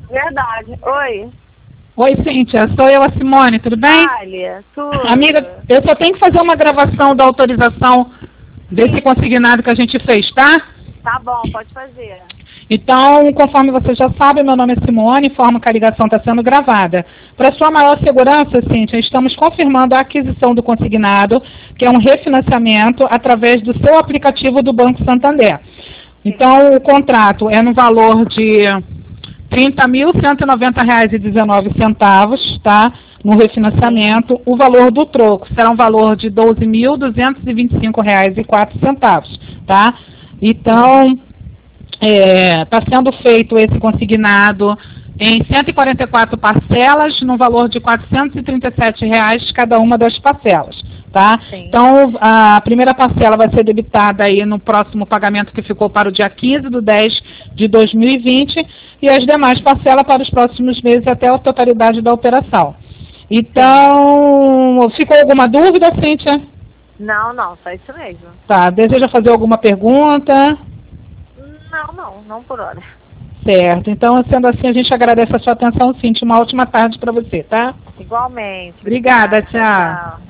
Verdade. Oi. Oi, Cíntia. Sou eu, a Simone. Tudo bem? Olha, tudo. Amiga, eu só tenho que fazer uma gravação da autorização desse consignado que a gente fez, tá? Tá bom, pode fazer. Então, conforme você já sabe, meu nome é Simone, informo que a ligação está sendo gravada. Para sua maior segurança, Cíntia, estamos confirmando a aquisição do consignado, que é um refinanciamento através do seu aplicativo do Banco Santander. Então, o contrato é no valor de R$ 30.190,19, tá? No refinanciamento. O valor do troco será um valor de R$ 12.225,04, tá? Então, está sendo feito esse consignado em 144 parcelas, no valor de R$ 437 cada uma das parcelas, tá? Sim. Então, a primeira parcela vai ser debitada aí no próximo pagamento que ficou para o dia 15/10/2020 e as demais parcelas para os próximos meses até a totalidade da operação. Então, ficou alguma dúvida, Cíntia? Não, só isso mesmo. Tá, deseja fazer alguma pergunta? Não por hora. Certo. Então, sendo assim, a gente agradece a sua atenção, Cíntia. Uma ótima tarde para você, tá? Igualmente. Obrigada, tchau.